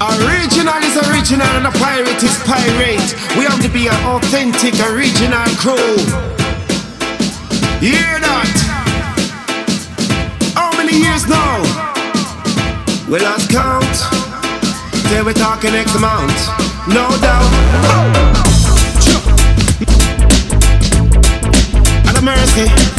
Original is original and a pirate is pirate. We have to be an authentic original crew. You hear that? How many years now? We lost count. Till we're talking X amount. No doubt. And a mercy.